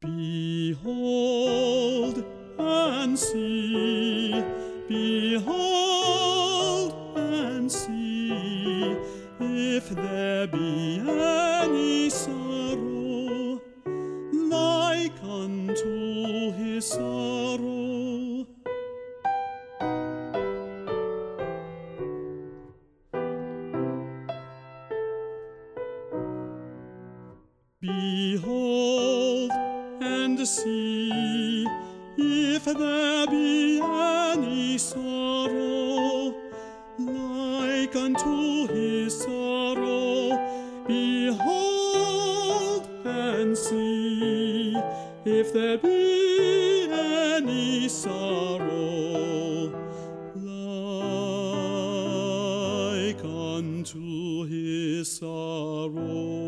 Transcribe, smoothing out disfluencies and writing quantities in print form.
Behold and see, behold and see, if there be any sorrow like unto his sorrow. Behold and see, if there be any sorrow like unto his sorrow. Behold and see, if there be any sorrow like unto his sorrow.